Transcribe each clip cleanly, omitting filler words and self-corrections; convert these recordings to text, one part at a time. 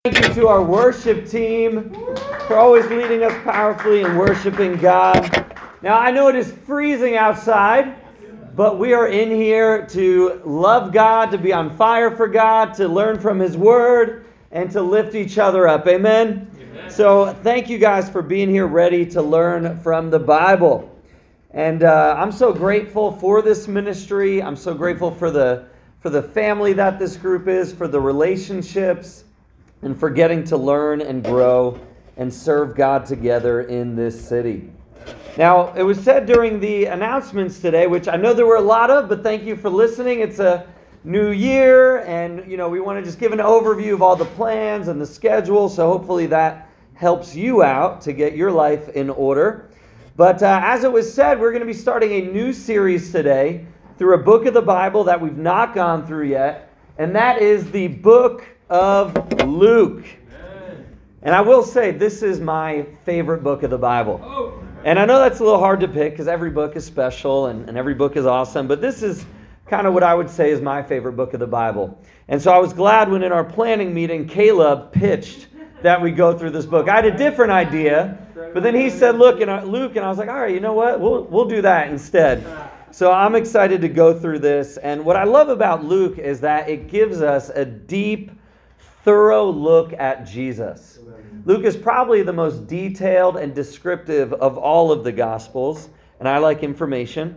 Thank you to our worship team for always leading us powerfully in worshiping God. Now, I know it is freezing outside, but we are in here to love God, to be on fire for God, to learn from His Word, and to lift each other up. Amen? Amen. So thank you guys for being here ready to learn from the Bible. And I'm so grateful for this ministry. I'm so grateful for the family that this group is, for the relationships, and for getting to learn and grow and serve God together in this city. Now, it was said during the announcements today, which I know there were a lot of, but thank you for listening. It's a new year, and we want to just give an overview of all the plans and the schedule, so hopefully that helps you out to get your life in order. But as it was said, we're going to be starting a new series today through a book of the Bible that we've not gone through yet, and that is the book of Luke. Amen. And I will say, this is my favorite book of the Bible. Oh. And I know that's a little hard to pick because every book is special and every book is awesome, but this is kind of what I would say is my favorite book of the Bible. And so I was glad when in our planning meeting, Caleb pitched that we go through this book. I had a different idea, but then he said, Luke, and I was like, all right, you know what? We'll do that instead. So I'm excited to go through this. And what I love about Luke is that it gives us a deep, thorough look at Jesus. Luke is probably the most detailed and descriptive of all of the Gospels, and I like information.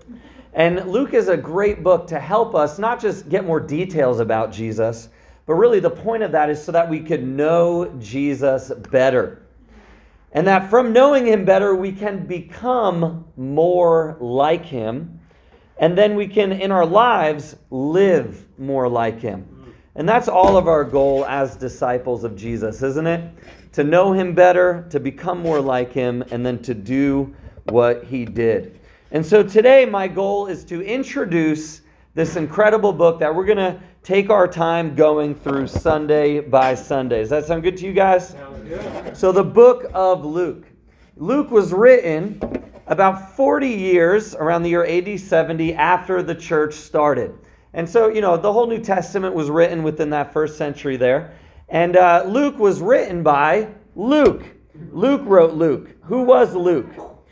And Luke is a great book to help us not just get more details about Jesus, but really the point of that is so that we could know Jesus better. And that from knowing Him better, we can become more like Him, and then we can, in our lives, live more like Him. And that's all of our goal as disciples of Jesus, isn't it? To know Him better, to become more like Him, and then to do what He did. And so today my goal is to introduce this incredible book that we're going to take our time going through Sunday by Sunday. Does that sound good to you guys? Sounds good. So the book of Luke. Luke was written about 40 years, around the year AD 70, after the church started. And so, the whole New Testament was written within that first century there. And Luke was written by Luke. Luke wrote Luke. Who was Luke?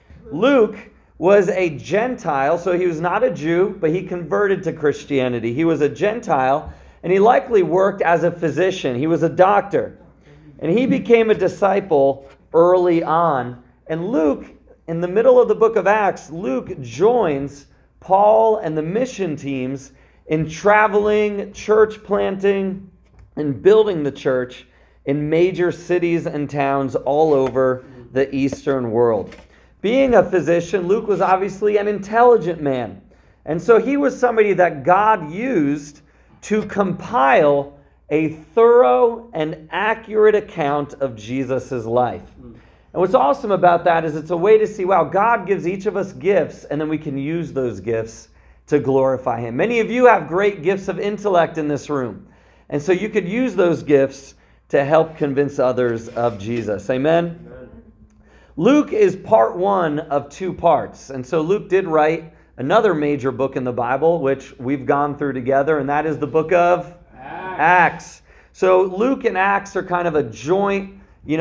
Luke was a Gentile, so he was not a Jew, but he converted to Christianity. He was a Gentile, and he likely worked as a physician. He was a doctor. And he became a disciple early on. And Luke, in the middle of the book of Acts, Luke joins Paul and the mission teams in traveling, church planting, and building the church in major cities and towns all over the Eastern world. Being a physician, Luke was obviously an intelligent man. And so he was somebody that God used to compile a thorough and accurate account of Jesus' life. And what's awesome about that is it's a way to see, wow, God gives each of us gifts, and then we can use those gifts to glorify Him. Many of you have great gifts of intellect in this room. And so you could use those gifts to help convince others of Jesus. Amen? Amen. Luke is part one of two parts. And so Luke did write another major book in the Bible, which we've gone through together, and that is the book of Acts. So Luke and Acts are kind of a joint,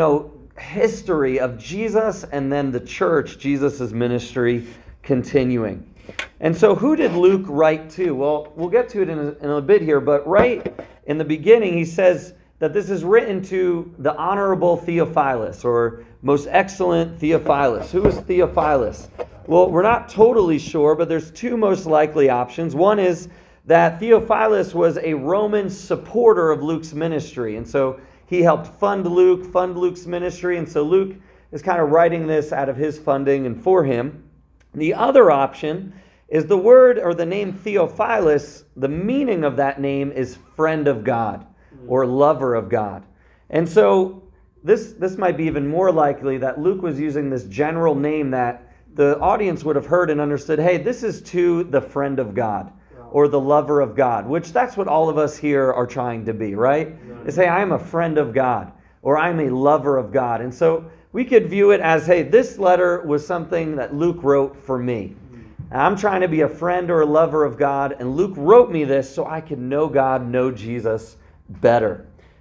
history of Jesus and then the church, Jesus' ministry continuing. And so who did Luke write to? Well, we'll get to it in a bit here, but right in the beginning he says that this is written to the honorable Theophilus, or most excellent Theophilus. Who is Theophilus? Well, we're not totally sure, but there's two most likely options. One is that Theophilus was a Roman supporter of Luke's ministry, and so he helped fund Luke's ministry, and so Luke is kind of writing this out of his funding and for him. The other option is the word or the name Theophilus. The meaning of that name is friend of God or lover of God. And so this might be even more likely that Luke was using this general name that the audience would have heard and understood, hey, this is to the friend of God or the lover of God, which that's what all of us here are trying to be, right? Is, hey, I'm a friend of God or I'm a lover of God. And so we could view it as, hey, this letter was something that Luke wrote for me. I'm trying to be a friend or a lover of God, and Luke wrote me this so I could know God, know Jesus better.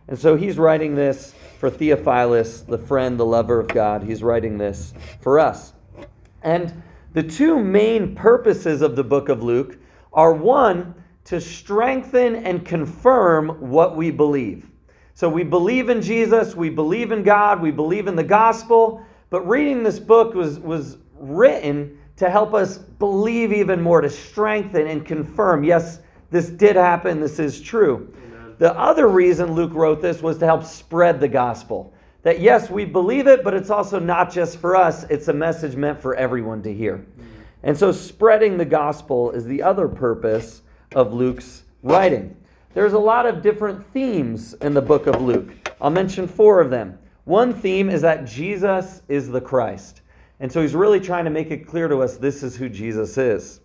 And so he's writing this for Theophilus, the friend, the lover of God. He's writing this for us. And the two main purposes of the book of Luke are, one, to strengthen and confirm what we believe. So we believe in Jesus, we believe in God, we believe in the gospel, but reading this book was written to help us believe even more, to strengthen and confirm, yes, this did happen, this is true. Amen. The other reason Luke wrote this was to help spread the gospel. That yes, we believe it, but it's also not just for us, it's a message meant for everyone to hear. And so spreading the gospel is the other purpose of Luke's writing. There's a lot of different themes in the book of Luke. I'll mention 4 of them. One theme is that Jesus is the Christ. And so he's really trying to make it clear to us this is who Jesus is.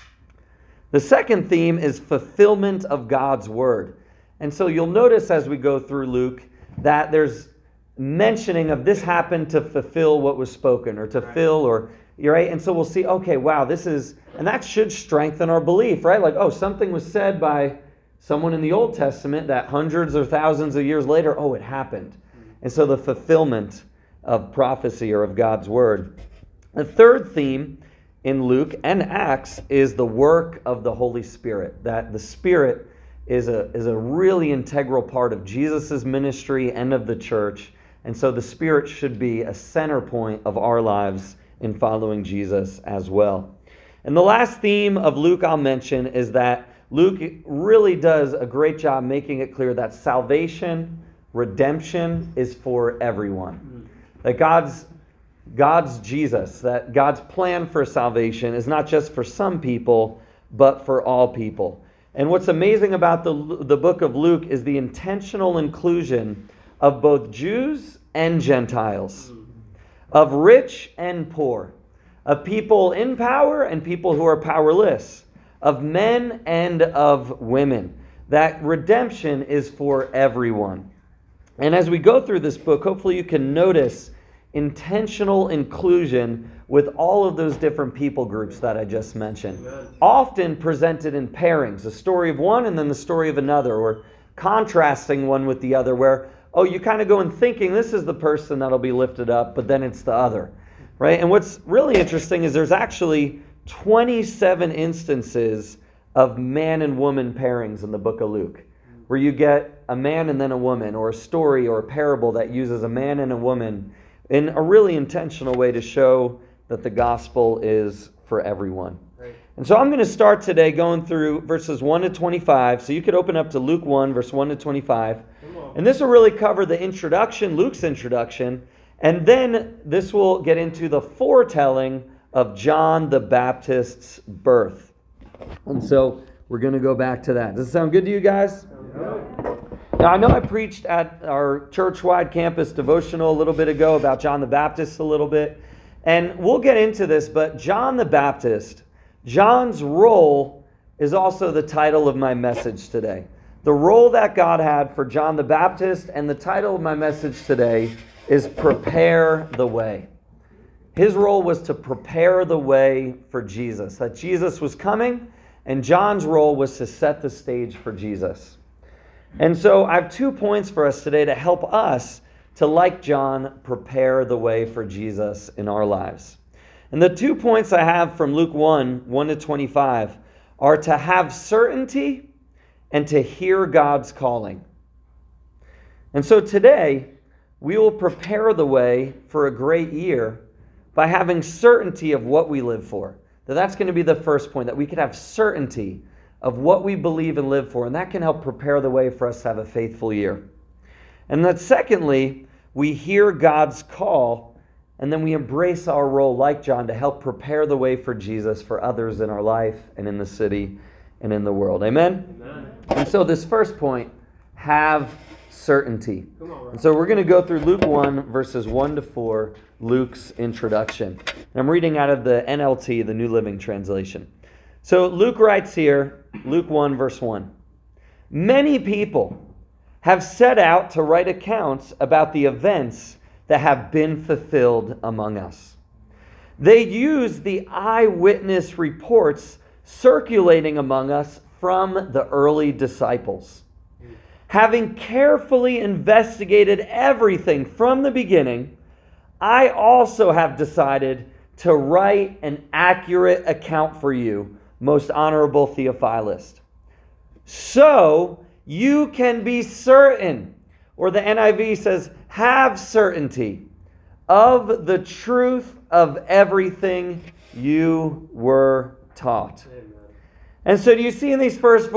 The second theme is fulfillment of God's word. And so you'll notice as we go through Luke that there's mentioning of this happened to fulfill what was spoken, or to fill, or you're right. And so we'll see, okay, wow, this is, and that should strengthen our belief, right? Like, oh, something was said by someone in the Old Testament that hundreds or thousands of years later, oh, it happened. And so the fulfillment of prophecy or of God's word. The third theme in Luke and Acts is the work of the Holy Spirit. That the Spirit is a really integral part of Jesus' ministry and of the church. And so the Spirit should be a center point of our lives in following Jesus as well. And the last theme of Luke I'll mention is that Luke really does a great job making it clear that salvation, redemption is for everyone. That God's Jesus, that God's plan for salvation is not just for some people, but for all people. And what's amazing about the book of Luke is the intentional inclusion of both Jews and Gentiles, of rich and poor, of people in power and people who are powerless, of men and of women. That redemption is for everyone. And as we go through this book, hopefully you can notice intentional inclusion with all of those different people groups that I just mentioned. Amen. Often presented in pairings, the story of one and then the story of another, or contrasting one with the other, where, oh, you kind of go in thinking this is the person that'll be lifted up, but then it's the other, right? And what's really interesting is there's actually 27 instances of man and woman pairings in the book of Luke, where you get a man and then a woman, or a story or a parable that uses a man and a woman in a really intentional way to show that the gospel is for everyone. Right. And so I'm going to start today going through verses 1 to 25. So you could open up to Luke 1, verse 1 to 25. And this will really cover the introduction, Luke's introduction, and then this will get into the foretelling of John the Baptist's birth. And so we're going to go back to that. Does it sound good to you guys? Now, I know I preached at our church-wide campus devotional a little bit ago about John the Baptist a little bit, and we'll get into this, but John the Baptist, John's role is also the title of my message today. The role that God had for John the Baptist, and the title of my message today is Prepare the Way. His role was to prepare the way for Jesus, that Jesus was coming, and John's role was to set the stage for Jesus. And so I have 2 points for us today to help us to, like John, prepare the way for Jesus in our lives. And the 2 points I have from Luke 1, 1 to 25, are to have certainty and to hear God's calling. And so today, we will prepare the way for a great year by having certainty of what we live for. That's going to be the first point, that we could have certainty of what we believe and live for, and that can help prepare the way for us to have a faithful year. And that secondly, we hear God's call, and then we embrace our role like John to help prepare the way for Jesus for others in our life and in the city and in the world. Amen? Amen. And so this first point, have certainty. And so we're going to go through Luke 1, verses 1 to 4, Luke's introduction. And I'm reading out of the NLT, the New Living Translation. So Luke writes here, Luke 1, verse 1. Many people have set out to write accounts about the events that have been fulfilled among us. They use the eyewitness reports circulating among us from the early disciples. Having carefully investigated everything from the beginning, I also have decided to write an accurate account for you, most honorable Theophilus. So you can be certain, or the NIV says, have certainty of the truth of everything you were taught. Amen. And so do you see in these first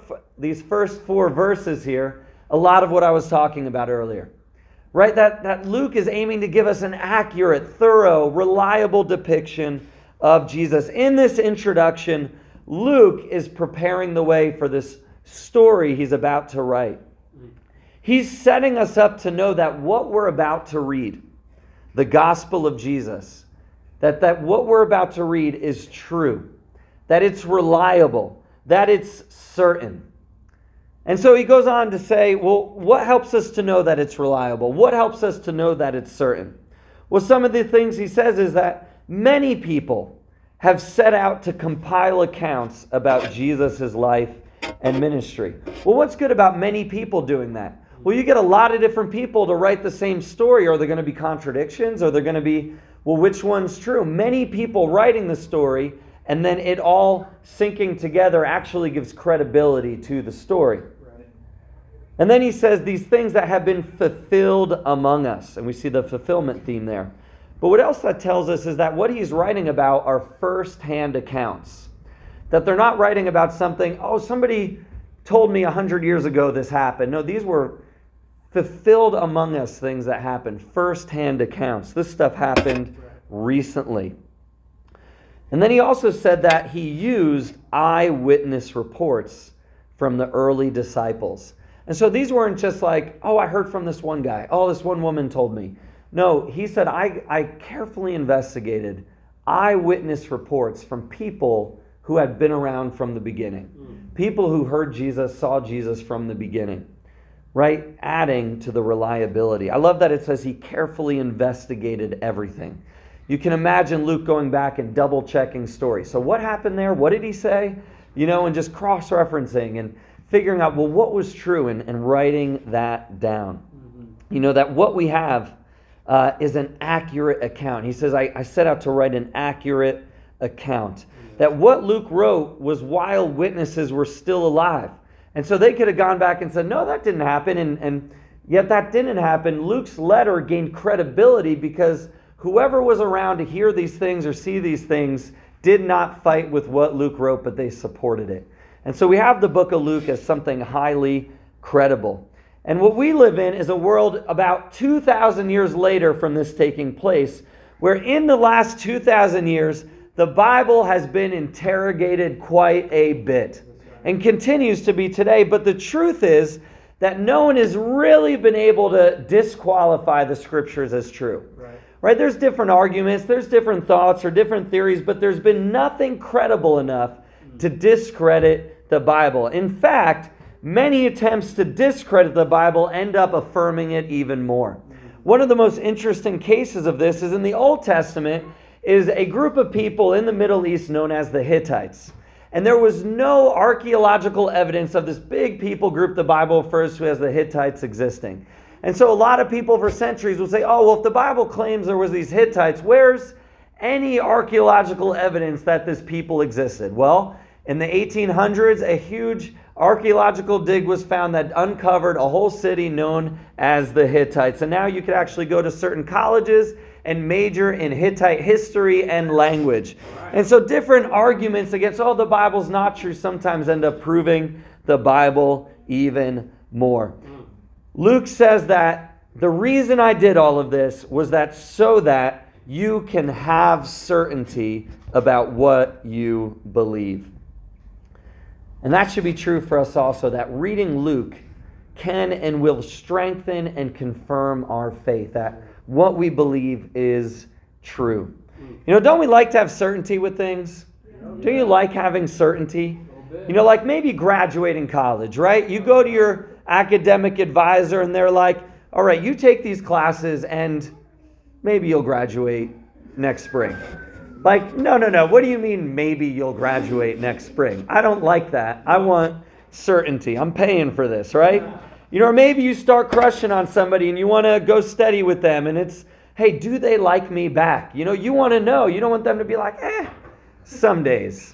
four verses here a lot of what I was talking about earlier? Right? That Luke is aiming to give us an accurate, thorough, reliable depiction of Jesus. In this introduction, Luke is preparing the way for this story he's about to write. He's setting us up to know that what we're about to read, the gospel of Jesus, that what we're about to read is true, that it's reliable, that it's certain. And so he goes on to say, well, what helps us to know that it's reliable? What helps us to know that it's certain? Well, some of the things he says is that many people have set out to compile accounts about Jesus' life and ministry. Well, what's good about many people doing that? Well, you get a lot of different people to write the same story. Are there going to be contradictions? Are there going to be, well, which one's true? Many people writing the story, and then it all syncing together actually gives credibility to the story. Right. And then he says these things that have been fulfilled among us. And we see the fulfillment theme there. But what else that tells us is that what he's writing about are first-hand accounts. That they're not writing about something, oh, somebody told me 100 years ago this happened. No, these were fulfilled among us things that happened. First-hand accounts. This stuff happened recently. And then he also said that he used eyewitness reports from the early disciples. And so these weren't just like, oh, I heard from this one guy. Oh, this one woman told me. No, he said, I carefully investigated eyewitness reports from people who had been around from the beginning. People who heard Jesus, saw Jesus from the beginning. Right? Adding to the reliability. I love that it says he carefully investigated everything. You can imagine Luke going back and double-checking stories. So what happened there? What did he say? And just cross-referencing and figuring out, well, what was true and writing that down. Mm-hmm. That what we have is an accurate account. He says, I set out to write an accurate account. Mm-hmm. That what Luke wrote was while witnesses were still alive. And so they could have gone back and said, no, that didn't happen. And yet that didn't happen. Luke's letter gained credibility because whoever was around to hear these things or see these things did not fight with what Luke wrote, but they supported it. And so we have the book of Luke as something highly credible. And what we live in is a world about 2,000 years later from this taking place, where in the last 2,000 years, the Bible has been interrogated quite a bit. And continues to be today. But the truth is that no one has really been able to disqualify the scriptures as true. Right? There's different arguments, there's different thoughts or different theories, but there's been nothing credible enough to discredit the Bible. In fact, many attempts to discredit the Bible end up affirming it even more. One of the most interesting cases of this is in the Old Testament is a group of people in the Middle East known as the Hittites. And there was no archaeological evidence of this big people group the Bible refers to as the Hittites existing. And so a lot of people for centuries will say, oh, well, if the Bible claims there was these Hittites, where's any archaeological evidence that this people existed? Well, in the 1800s, a huge archaeological dig was found that uncovered a whole city known as the Hittites. And now you could actually go to certain colleges and major in Hittite history and language. And so different arguments against, oh, the Bible's not true, sometimes end up proving the Bible even more. Luke says that the reason I did all of this was that so that you can have certainty about what you believe. And that should be true for us also, that reading Luke can and will strengthen and confirm our faith, that what we believe is true. Don't we like to have certainty with things? Do you like having certainty? Like maybe graduating college, right? You go to your academic advisor and they're like, all right, you take these classes and maybe you'll graduate next spring. Like, no. What do you mean maybe you'll graduate next spring? I don't like that. I want certainty. I'm paying for this, right? Or maybe you start crushing on somebody and you want to go steady with them, and it's, hey, do they like me back? You want to know. You don't want them to be like, some days,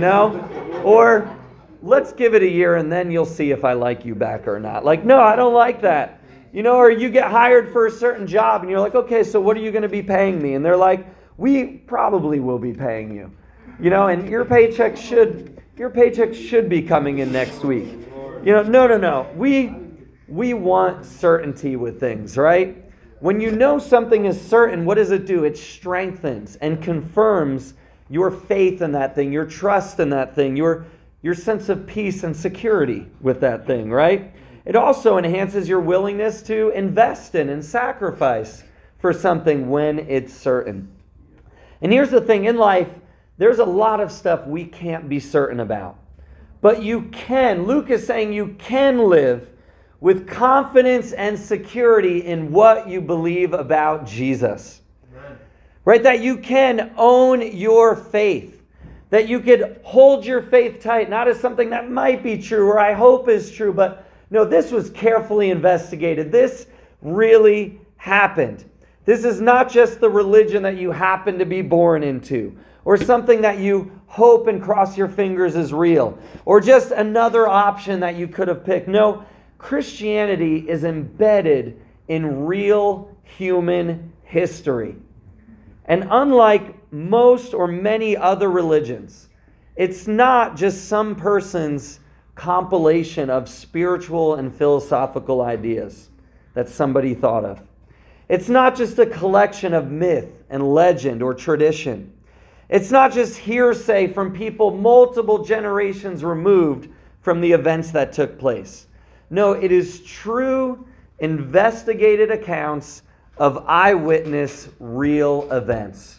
Or let's give it a year and then you'll see if I like you back or not. Like, no, I don't like that. Or you get hired for a certain job and you're like, okay, so what are you going to be paying me? And they're like, we probably will be paying you. And your paycheck should be coming in next week. No. We want certainty with things, right? When you know something is certain, what does it do? It strengthens and confirms your faith in that thing, your trust in that thing, your sense of peace and security with that thing, right? It also enhances your willingness to invest in and sacrifice for something when it's certain. And here's the thing, in life, there's a lot of stuff we can't be certain about. But you can. Luke is saying you can live with confidence and security in what you believe about Jesus. Amen. Right? That you can own your faith. That you could hold your faith tight, not as something that might be true or I hope is true, but no, this was carefully investigated. This really happened. This is not just the religion that you happen to be born into, or something that you hope and cross your fingers is real, or just another option that you could have picked. No, Christianity is embedded in real human history. And unlike most or many other religions, it's not just some person's compilation of spiritual and philosophical ideas that somebody thought of. It's not just a collection of myth and legend or tradition. It's not just hearsay from people multiple generations removed from the events that took place. No, it is true, investigated accounts of eyewitness real events.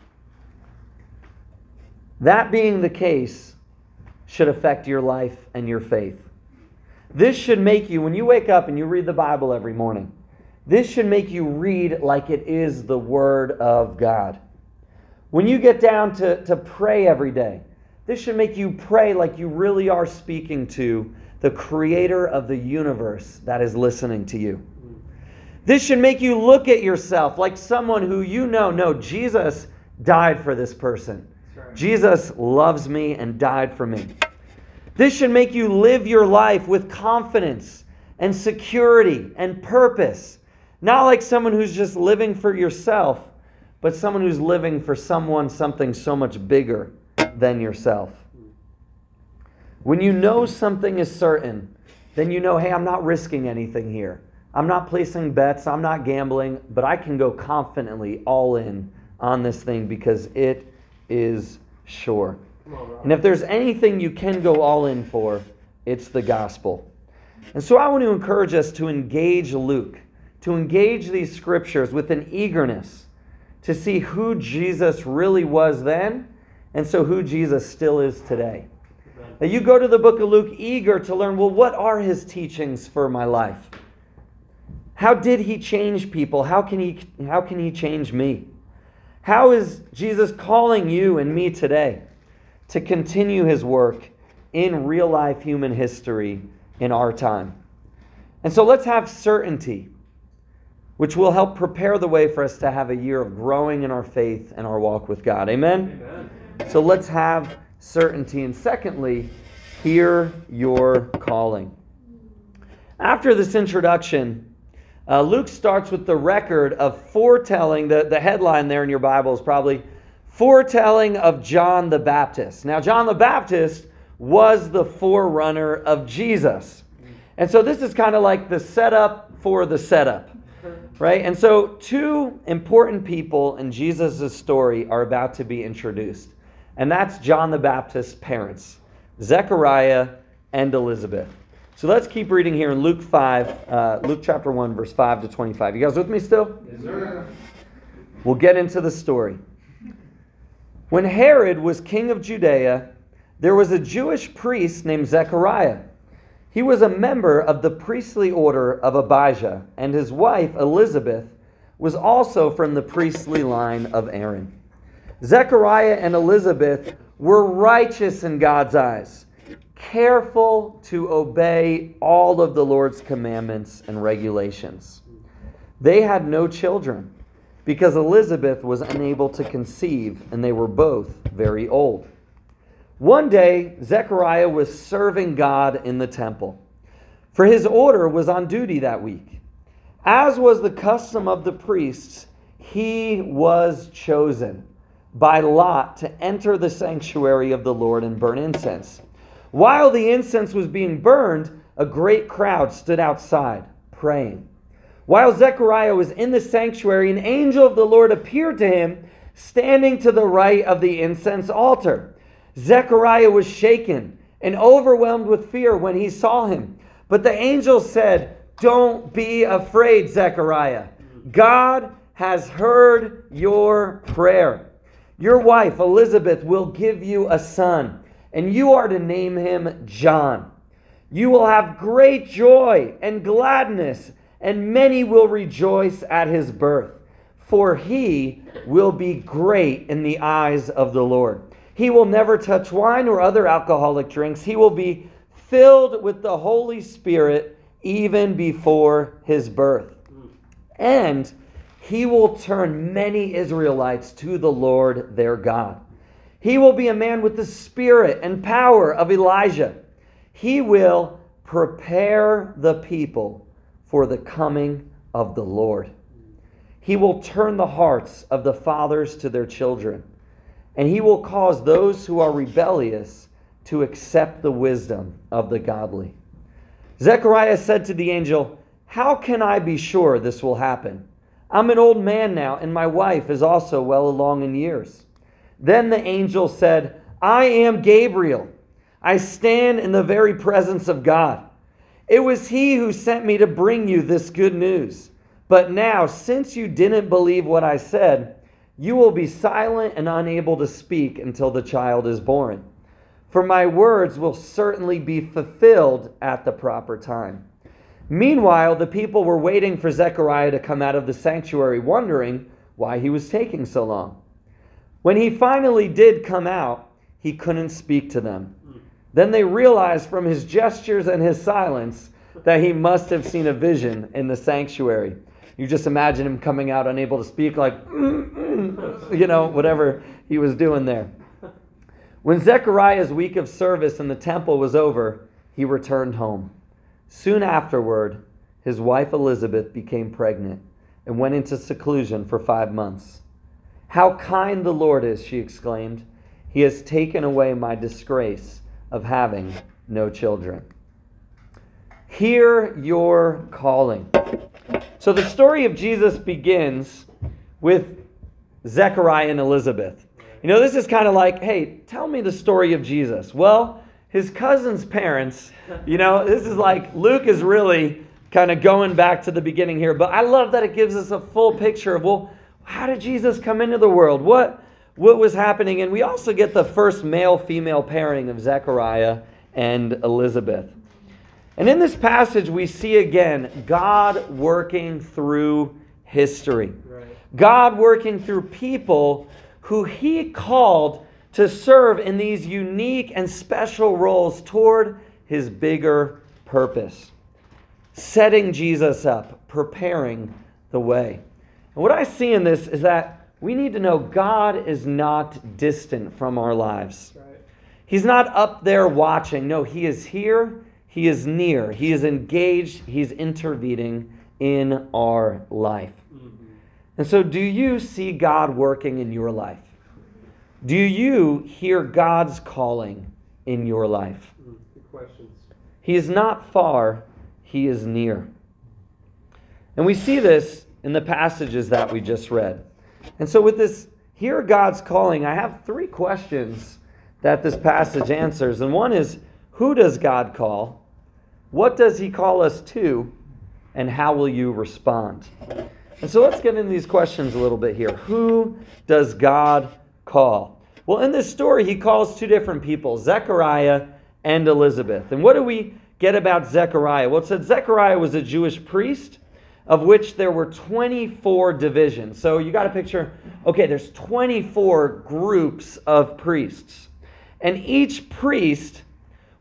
That being the case should affect your life and your faith. This should make you, when you wake up and you read the Bible every morning, this should make you read like it is the Word of God. When you get down to pray every day, this should make you pray like you really are speaking to the Creator of the universe that is listening to you. This should make you look at yourself like someone who no, Jesus died for this person. Right. Jesus loves me and died for me. This should make you live your life with confidence and security and purpose. Not like someone who's just living for yourself, but someone who's living for something so much bigger than yourself. When you know something is certain, then you know, hey, I'm not risking anything here. I'm not placing bets, I'm not gambling, but I can go confidently all in on this thing because it is sure. And if there's anything you can go all in for, it's the gospel. And so I want to encourage us to engage Luke, to engage these scriptures with an eagerness to see who Jesus really was then, and so who Jesus still is today. That you go to the book of Luke eager to learn, well, what are his teachings for my life? How did he change people? How can he change me? How is Jesus calling you and me today to continue his work in real life human history in our time? And so let's have certainty, which will help prepare the way for us to have a year of growing in our faith and our walk with God. Amen? Amen. So let's have certainty. And secondly, hear your calling. After this introduction, Luke starts with the record of foretelling. The headline there in your Bible is probably foretelling of John the Baptist. Now, John the Baptist was the forerunner of Jesus. And so this is kind of like the setup for the setup, right? And so two important people in Jesus' story are about to be introduced. And that's John the Baptist's parents, Zechariah and Elizabeth. So let's keep reading here in Luke chapter 1, verse 5 to 25. You guys with me still? Yes, sir. We'll get into the story. When Herod was king of Judea, there was a Jewish priest named Zechariah. He was a member of the priestly order of Abijah, and his wife, Elizabeth, was also from the priestly line of Aaron. Zechariah and Elizabeth were righteous in God's eyes, careful to obey all of the Lord's commandments and regulations. They had no children because Elizabeth was unable to conceive, and they were both very old. One day, Zechariah was serving God in the temple, for his order was on duty that week. As was the custom of the priests, he was chosen by lot to enter the sanctuary of the Lord and burn incense. While the incense was being burned, a great crowd stood outside, praying. While Zechariah was in the sanctuary, an angel of the Lord appeared to him, standing to the right of the incense altar. Zechariah was shaken and overwhelmed with fear when he saw him. But the angel said, "Don't be afraid, Zechariah. God has heard your prayer. Your wife, Elizabeth, will give you a son, and you are to name him John. You will have great joy and gladness, and many will rejoice at his birth, for he will be great in the eyes of the Lord. He will never touch wine or other alcoholic drinks. He will be filled with the Holy Spirit even before his birth. And he will turn many Israelites to the Lord their God. He will be a man with the spirit and power of Elijah. He will prepare the people for the coming of the Lord. He will turn the hearts of the fathers to their children, and he will cause those who are rebellious to accept the wisdom of the godly." Zechariah said to the angel, "How can I be sure this will happen? I'm an old man now, and my wife is also well along in years." Then the angel said, "I am Gabriel. I stand in the very presence of God. It was he who sent me to bring you this good news. But now, since you didn't believe what I said, you will be silent and unable to speak until the child is born. For my words will certainly be fulfilled at the proper time." Meanwhile, the people were waiting for Zechariah to come out of the sanctuary, wondering why he was taking so long. When he finally did come out, he couldn't speak to them. Then they realized from his gestures and his silence that he must have seen a vision in the sanctuary. You just imagine him coming out unable to speak, like, whatever he was doing there. When Zechariah's week of service in the temple was over, he returned home. Soon afterward, his wife Elizabeth became pregnant and went into seclusion for 5 months. "How kind the Lord is," she exclaimed. "He has taken away my disgrace of having no children." Hear your calling. So the story of Jesus begins with Zechariah and Elizabeth. This is kind of like, hey, tell me the story of Jesus. Well, his cousin's parents, this is like Luke is really kind of going back to the beginning here. But I love that it gives us a full picture of, well, how did Jesus come into the world? What was happening? And we also get the first male-female pairing of Zechariah and Elizabeth. And in this passage, we see again God working through history. Right. God working through people who he called to serve in these unique and special roles toward his bigger purpose. Setting Jesus up, preparing the way. And what I see in this is that we need to know God is not distant from our lives. Right. He's not up there watching. No, he is here. He is near. He is engaged. He's intervening in our life. Mm-hmm. And so do you see God working in your life? Do you hear God's calling in your life? Good questions. He is not far. He is near. And we see this in the passages that we just read. And so with this, hear God's calling, I have 3 questions that this passage answers. And one is, who does God call? What does he call us to? And how will you respond? And so let's get into these questions a little bit here. Who does God call? Well, in this story, he calls 2 different people, Zechariah and Elizabeth. And what do we get about Zechariah? Well, it said Zechariah was a Jewish priest, of which there were 24 divisions. So you got a picture, okay, there's 24 groups of priests. And each priest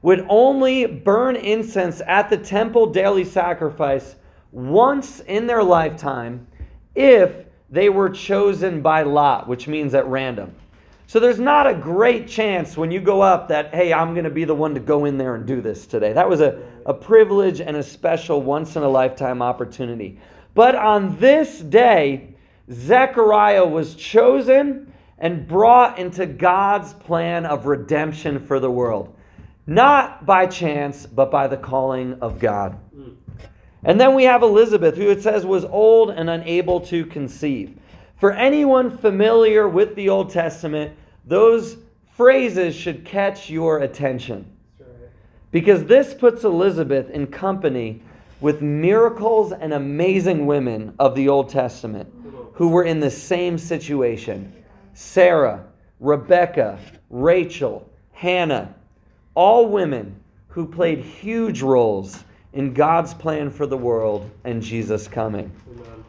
would only burn incense at the temple daily sacrifice once in their lifetime if they were chosen by lot, which means at random. So there's not a great chance when you go up that, hey, I'm going to be the one to go in there and do this today. That was a privilege and a special once-in-a-lifetime opportunity. But on this day, Zechariah was chosen and brought into God's plan of redemption for the world. Not by chance, but by the calling of God. And then we have Elizabeth, who it says was old and unable to conceive. For anyone familiar with the Old Testament, those phrases should catch your attention. Because this puts Elizabeth in company with miracles and amazing women of the Old Testament who were in the same situation. Sarah, Rebecca, Rachel, Hannah, all women who played huge roles in God's plan for the world and Jesus coming. Amen.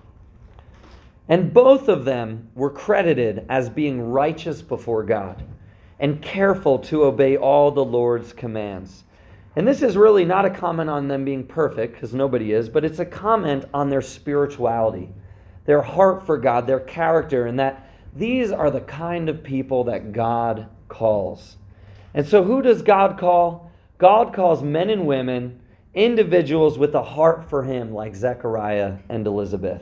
And both of them were credited as being righteous before God and careful to obey all the Lord's commands. And this is really not a comment on them being perfect, because nobody is, but it's a comment on their spirituality, their heart for God, their character, and that these are the kind of people that God calls. And so who does God call? God calls men and women, individuals with a heart for Him, like Zechariah and Elizabeth.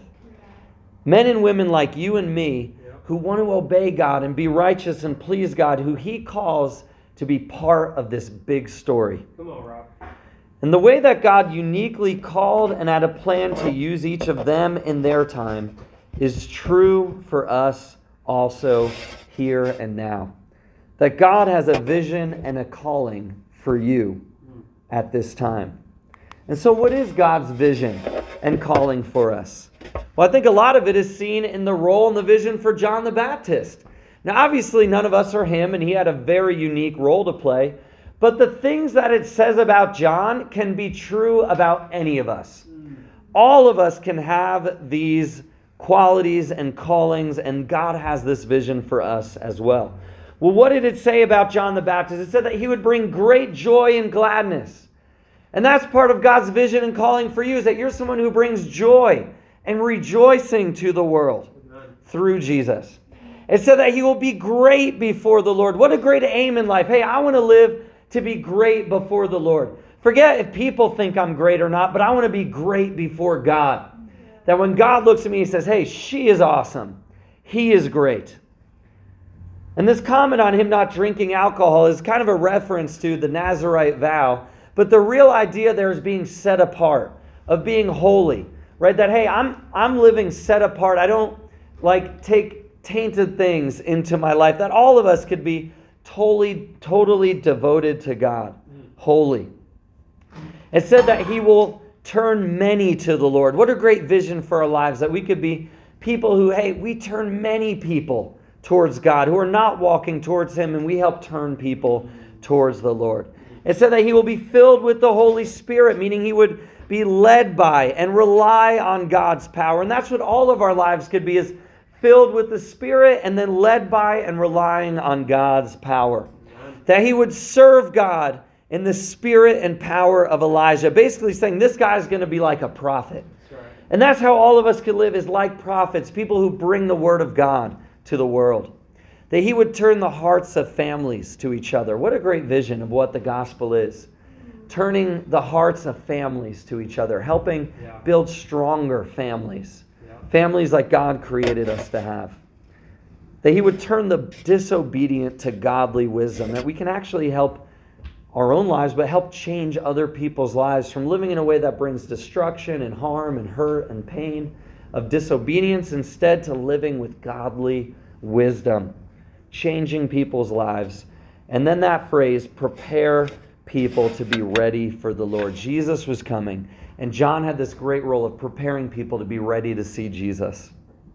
Men and women like you and me who want to obey God and be righteous and please God, who He calls to be part of this big story. Come on, Rob. And the way that God uniquely called and had a plan to use each of them in their time is true for us also here and now. That God has a vision and a calling for you at this time. And so what is God's vision and calling for us? Well, I think a lot of it is seen in the role and the vision for John the Baptist. Now, obviously, none of us are him, and he had a very unique role to play. But the things that it says about John can be true about any of us. All of us can have these qualities and callings, and God has this vision for us as well. Well, what did it say about John the Baptist? It said that he would bring great joy and gladness. And that's part of God's vision and calling for you, is that you're someone who brings joy and rejoicing to the world through Jesus. It said that he will be great before the Lord. What a great aim in life. Hey, I want to live to be great before the Lord. Forget if people think I'm great or not, but I want to be great before God. That when God looks at me, He says, hey, she is awesome. He is great. And this comment on him not drinking alcohol is kind of a reference to the Nazirite vow. But the real idea there is being set apart, of being holy. Right? That, hey, I'm living set apart. I don't take tainted things into my life. That all of us could be totally devoted to God. Holy. It said that he will turn many to the Lord. What a great vision for our lives, that we could be people who, hey, we turn many people towards God, who are not walking towards Him, and we help turn people towards the Lord. It said that he will be filled with the Holy Spirit, meaning he would be led by and rely on God's power. And that's what all of our lives could be, is filled with the Spirit and then led by and relying on God's power. That he would serve God in the spirit and power of Elijah. Basically saying this guy's going to be like a prophet. And that's how all of us could live, is like prophets, people who bring the word of God to the world. That he would turn the hearts of families to each other. What a great vision of what the gospel is. Turning the hearts of families to each other. Helping build stronger families. Families like God created us to have. That he would turn the disobedient to godly wisdom. That we can actually help our own lives, but help change other people's lives from living in a way that brings destruction and harm and hurt and pain of disobedience, instead to living with godly wisdom. Changing people's lives. And then that phrase, prepare people to be ready for the Lord. Jesus was coming, and John had this great role of preparing people to be ready to see Jesus.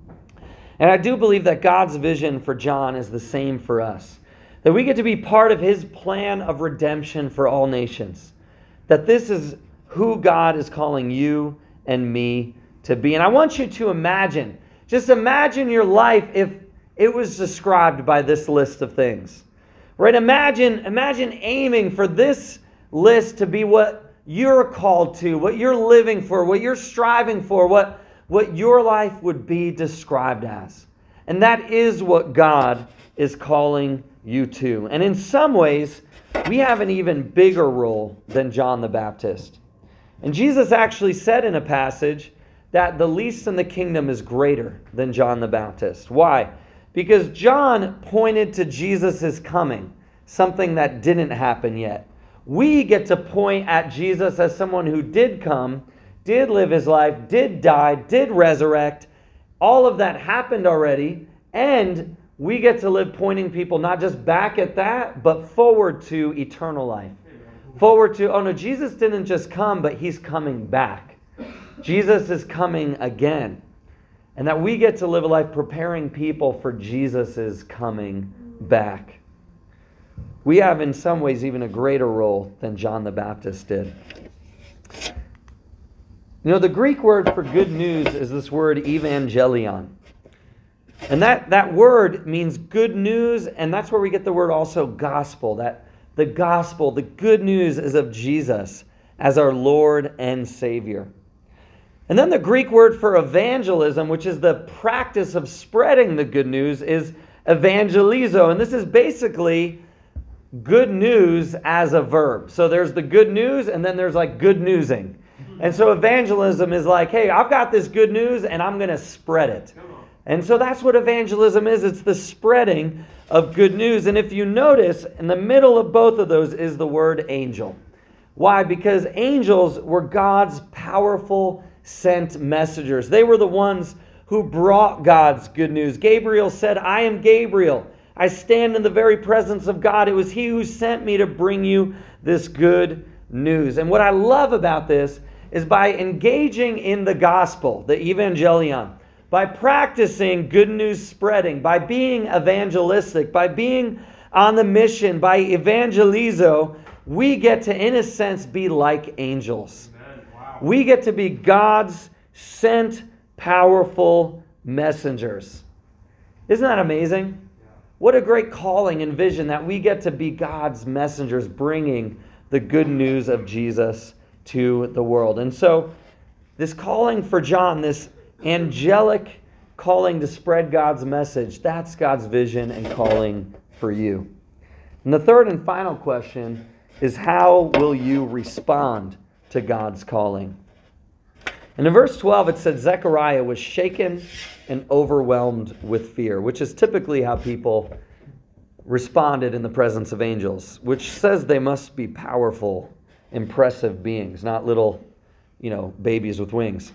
And I do believe that God's vision for John is the same for us. That we get to be part of His plan of redemption for all nations. That this is who God is calling you and me to be. And I want you to imagine, just imagine your life if it was described by this list of things. Right? Imagine aiming for this list to be what you're called to, what you're living for, what you're striving for, what your life would be described as. And that is what God is calling you to. And in some ways, we have an even bigger role than John the Baptist. And Jesus actually said in a passage that the least in the kingdom is greater than John the Baptist. Why? Because John pointed to Jesus' coming, something that didn't happen yet. We get to point at Jesus as someone who did come, did live his life, did die, did resurrect. All of that happened already, and we get to live pointing people not just back at that, but forward to eternal life. Forward to, oh no, Jesus didn't just come, but he's coming back. Jesus is coming again. And that we get to live a life preparing people for Jesus' coming back. We have in some ways even a greater role than John the Baptist did. You know, the Greek word for good news is this word evangelion. And that word means good news, and that's where we get the word also gospel. That the gospel, the good news is of Jesus as our Lord and Savior. And then the Greek word for evangelism, which is the practice of spreading the good news, is evangelizo. And this is basically good news as a verb. So there's the good news, and then there's like good newsing. And so evangelism is like, hey, I've got this good news, and I'm going to spread it. And so that's what evangelism is. It's the spreading of good news. And if you notice, in the middle of both of those is the word angel. Why? Because angels were God's powerful sent messengers. They were the ones who brought God's good news. Gabriel said, I am Gabriel. I stand in the very presence of God. It was he who sent me to bring you this good news. And what I love about this is by engaging in the gospel, the evangelion, by practicing good news spreading, by being evangelistic, by being on the mission, by evangelizo, we get to, in a sense, be like angels. Wow. We get to be God's sent, powerful messengers. Isn't that amazing? Yeah. What a great calling and vision that we get to be God's messengers, bringing the good news of Jesus to the world. And so, this calling for John, this angelic calling to spread God's message, that's God's vision and calling for you. And the third and final question is, how will you respond to God's calling? And in verse 12 it said Zechariah was shaken and overwhelmed with fear, which is typically how people responded in the presence of angels, which says they must be powerful, impressive beings, not little, babies with wings.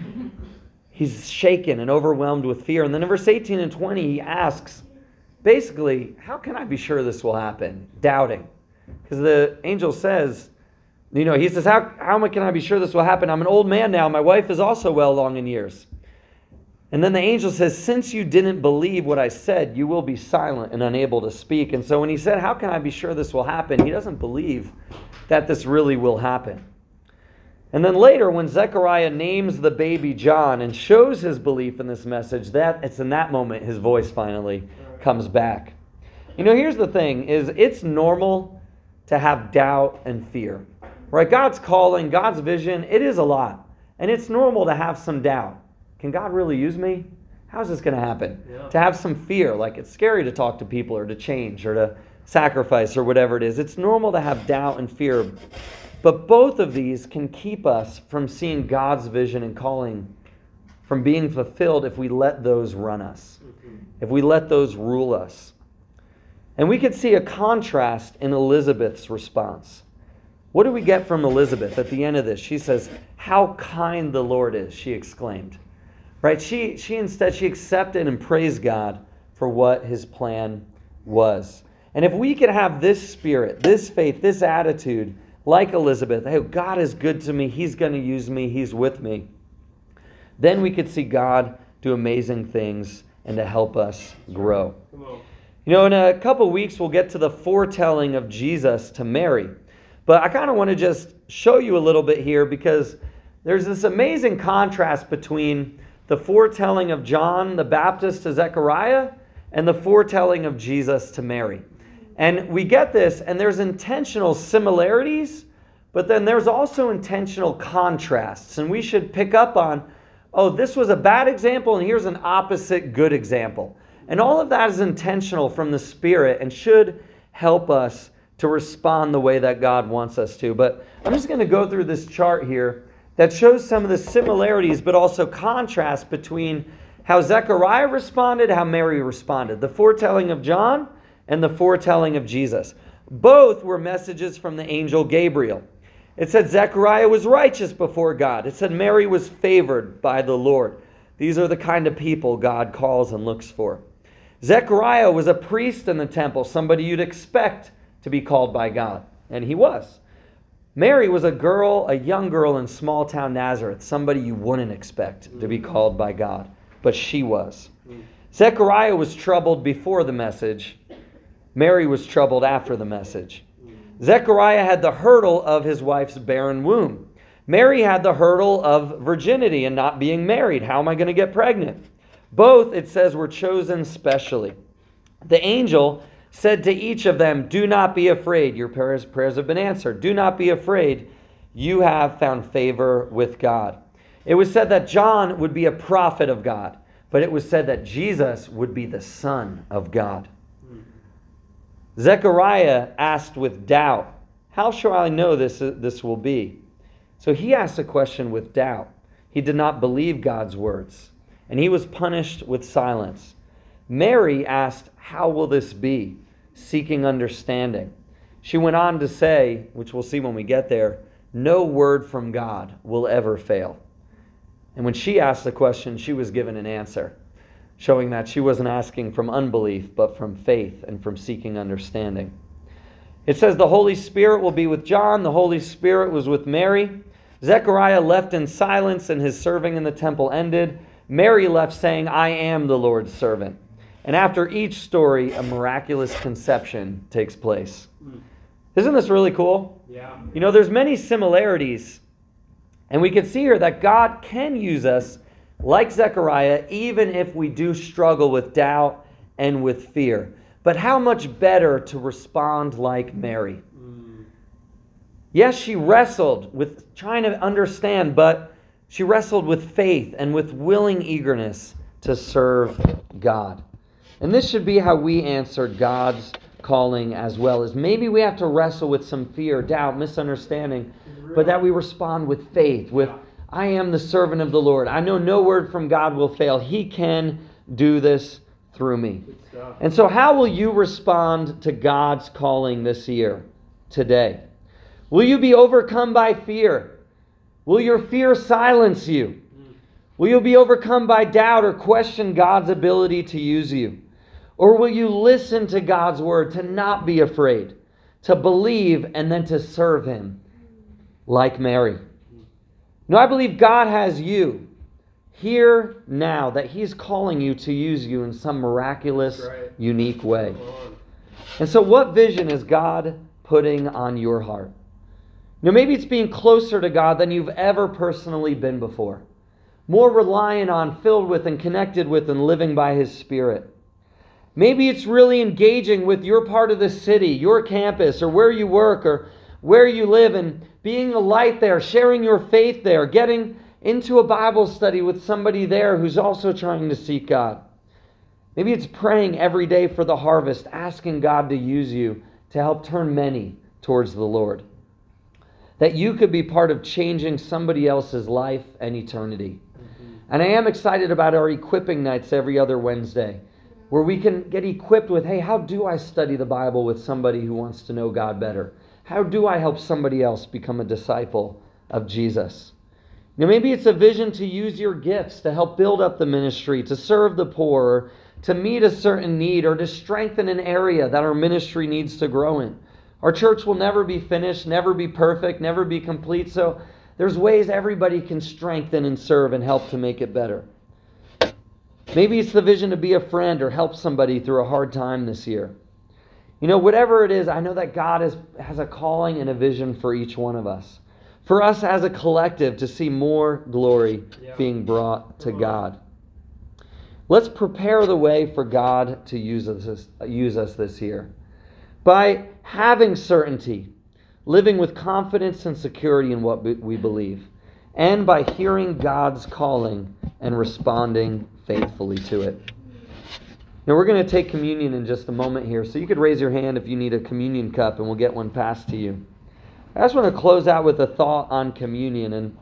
He's shaken and overwhelmed with fear. And then in verse 18 and 20 he asks, basically, how can I be sure this will happen? Doubting. Because the angel says, he says, how can I be sure this will happen? I'm an old man now. My wife is also well along in years. And then the angel says, since you didn't believe what I said, you will be silent and unable to speak. And so when he said, how can I be sure this will happen? He doesn't believe that this really will happen. And then later, when Zechariah names the baby John and shows his belief in this message, it's in that moment his voice finally comes back. Here's the thing, is it's normal to have doubt and fear. Right? God's calling, God's vision, it is a lot. And it's normal to have some doubt. Can God really use me? How's this going to happen? Yeah. To have some fear, like it's scary to talk to people or to change or to sacrifice or whatever it is. It's normal to have doubt and fear. But both of these can keep us from seeing God's vision and calling from being fulfilled if we let those run us, if we let those rule us. And we could see a contrast in Elizabeth's response. What do we get from Elizabeth at the end of this? She says, how kind the Lord is, she exclaimed. Right? She instead accepted and praised God for what his plan was. And if we could have this spirit, this faith, this attitude, like Elizabeth, hey, God is good to me, he's going to use me, he's with me, then we could see God do amazing things and to help us grow. In a couple weeks we'll get to the foretelling of Jesus to Mary. But I kind of want to just show you a little bit here, because there's this amazing contrast between the foretelling of John the Baptist to Zechariah and the foretelling of Jesus to Mary. And we get this, and there's intentional similarities, but then there's also intentional contrasts, and we should pick up on, oh, this was a bad example, and here's an opposite good example. And all of that is intentional from the Spirit and should help us to respond the way that God wants us to. But I'm just going to go through this chart here that shows some of the similarities, but also contrast between how Zechariah responded, how Mary responded. The foretelling of John and the foretelling of Jesus. Both were messages from the angel Gabriel. It said Zechariah was righteous before God. It said Mary was favored by the Lord. These are the kind of people God calls and looks for. Zechariah was a priest in the temple, somebody you'd expect to be called by God, and he was. Mary was a young girl in small town Nazareth, somebody you wouldn't expect to be called by God, but she was. Zechariah was troubled before the message. Mary was troubled after the message. Zechariah had the hurdle of his wife's barren womb. Mary had the hurdle of virginity and not being married. How am I going to get pregnant? Both, it says, were chosen specially. The angel said to each of them, do not be afraid. Your prayers have been answered. Do not be afraid. You have found favor with God. It was said that John would be a prophet of God, but it was said that Jesus would be the Son of God. Zechariah asked with doubt, how shall I know this will be? So he asked a question with doubt. He did not believe God's words, and he was punished with silence. Mary asked, how will this be? Seeking understanding. She went on to say, which we'll see when we get there, no word from God will ever fail. And when she asked the question, she was given an answer, showing that she wasn't asking from unbelief, but from faith and from seeking understanding. It says the Holy Spirit will be with John. The Holy Spirit was with Mary. Zechariah left in silence, and his serving in the temple ended. Mary left saying, I am the Lord's servant. And after each story, a miraculous conception takes place. Isn't this really cool? Yeah. You know, there's many similarities. And we can see here that God can use us like Zechariah, even if we do struggle with doubt and with fear. But how much better to respond like Mary? Yes, she wrestled with trying to understand, but she wrestled with faith and with willing eagerness to serve God. And this should be how we answer God's calling as well. As maybe we have to wrestle with some fear, doubt, misunderstanding, but that we respond with faith, with I am the servant of the Lord. I know no word from God will fail. He can do this through me. And so how will you respond to God's calling this year, today? Will you be overcome by fear? Will your fear silence you? Will you be overcome by doubt or question God's ability to use you? Or will you listen to God's word, to not be afraid, to believe, and then to serve Him like Mary? No, I believe God has you here now, that He's calling you to use you in some miraculous, unique way. And so what vision is God putting on your heart? Now, maybe it's being closer to God than you've ever personally been before. More reliant on, filled with, and connected with, and living by His Spirit. Maybe it's really engaging with your part of the city, your campus, or where you work, or where you live, and being a light there, sharing your faith there, getting into a Bible study with somebody there who's also trying to seek God. Maybe it's praying every day for the harvest, asking God to use you to help turn many towards the Lord. That you could be part of changing somebody else's life and eternity. And I am excited about our equipping nights every other Wednesday, where we can get equipped with, hey, how do I study the Bible with somebody who wants to know God better? How do I help somebody else become a disciple of Jesus? Now, maybe it's a vision to use your gifts to help build up the ministry, to serve the poor, or to meet a certain need, or to strengthen an area that our ministry needs to grow in. Our church will never be finished, never be perfect, never be complete, so there's ways everybody can strengthen and serve and help to make it better. Maybe it's the vision to be a friend or help somebody through a hard time this year. You know, whatever it is, I know that God has a calling and a vision for each one of us. For us as a collective to see more glory being brought to God. Let's prepare the way for God to use us this year by having certainty, living with confidence and security in what we believe, and by hearing God's calling and responding faithfully to it. Now we're going to take communion in just a moment here, so you could raise your hand if you need a communion cup and we'll get one passed to you. I just want to close out with a thought on communion, and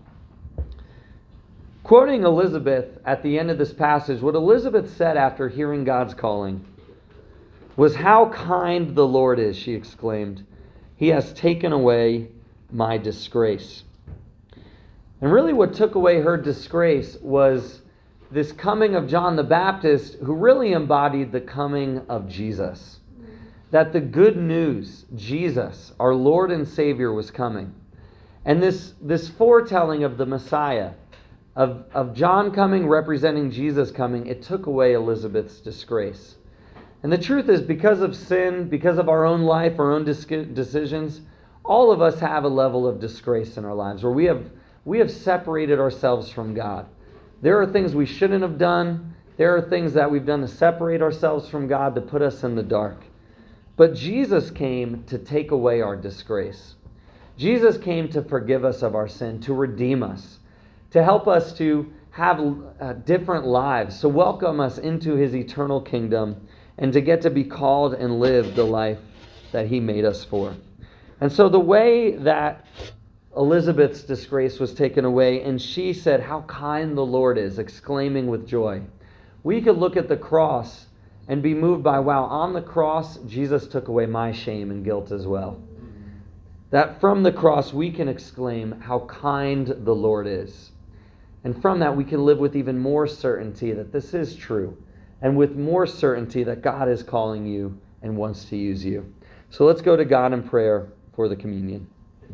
quoting Elizabeth at the end of this passage, what Elizabeth said after hearing God's calling was, "How kind the Lord is," she exclaimed. "He has taken away my disgrace." And really what took away her disgrace was this coming of John the Baptist, who really embodied the coming of Jesus. That the good news, Jesus, our Lord and Savior, was coming. And this foretelling of the Messiah, of John coming representing Jesus coming, it took away Elizabeth's disgrace. And the truth is, because of sin, because of our own life, our own decisions, all of us have a level of disgrace in our lives where we have separated ourselves from God. There are things we shouldn't have done. There are things that we've done to separate ourselves from God, to put us in the dark. But Jesus came to take away our disgrace. Jesus came to forgive us of our sin, to redeem us, to help us to have different lives, to welcome us into his eternal kingdom, and to get to be called and live the life that he made us for. And so the way that Elizabeth's disgrace was taken away, and she said, "How kind the Lord is," exclaiming with joy. We could look at the cross and be moved by, wow, on the cross, Jesus took away my shame and guilt as well. That from the cross, we can exclaim, "How kind the Lord is." And from that, we can live with even more certainty that this is true, and with more certainty that God is calling you and wants to use you. So let's go to God in prayer for the communion.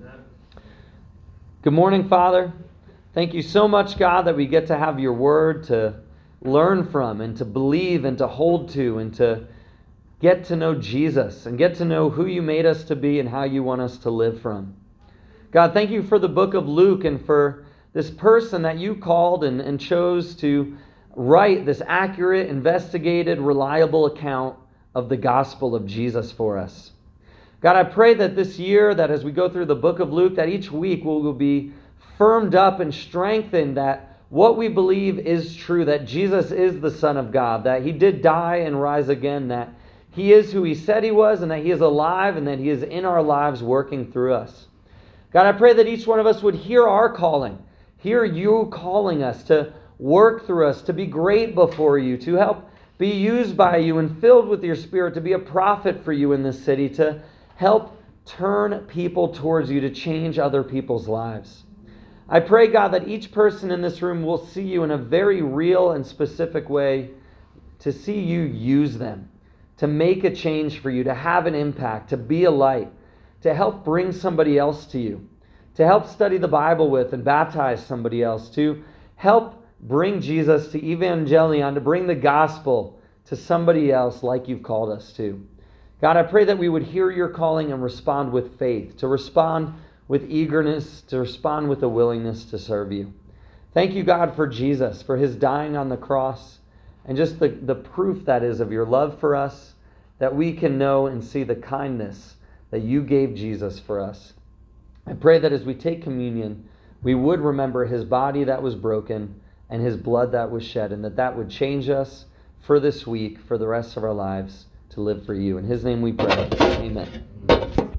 Good morning, Father. Thank you so much, God, that we get to have your word to learn from and to believe and to hold to and to get to know Jesus and get to know who you made us to be and how you want us to live from. God, thank you for the book of Luke and for this person that you called and chose to write this accurate, investigated, reliable account of the gospel of Jesus for us. God, I pray that this year, that as we go through the book of Luke, that each week we will be firmed up and strengthened that what we believe is true, that Jesus is the Son of God, that he did die and rise again, that he is who he said he was, and that he is alive, and that he is in our lives working through us. God, I pray that each one of us would hear our calling, hear you calling us to work through us, to be great before you, to help be used by you and filled with your Spirit, to be a prophet for you in this city, to help turn people towards you, to change other people's lives. I pray, God, that each person in this room will see you in a very real and specific way, to see you use them, to make a change for you, to have an impact, to be a light, to help bring somebody else to you, to help study the Bible with and baptize somebody else, to help bring Jesus to Evangelion, to bring the gospel to somebody else like you've called us to. God, I pray that we would hear your calling and respond with faith, to respond with eagerness, to respond with a willingness to serve you. Thank you, God, for Jesus, for his dying on the cross, and just the proof that is of your love for us, that we can know and see the kindness that you gave Jesus for us. I pray that as we take communion, we would remember his body that was broken and his blood that was shed, and that would change us for this week, for the rest of our lives, to live for you. In his name we pray. Amen.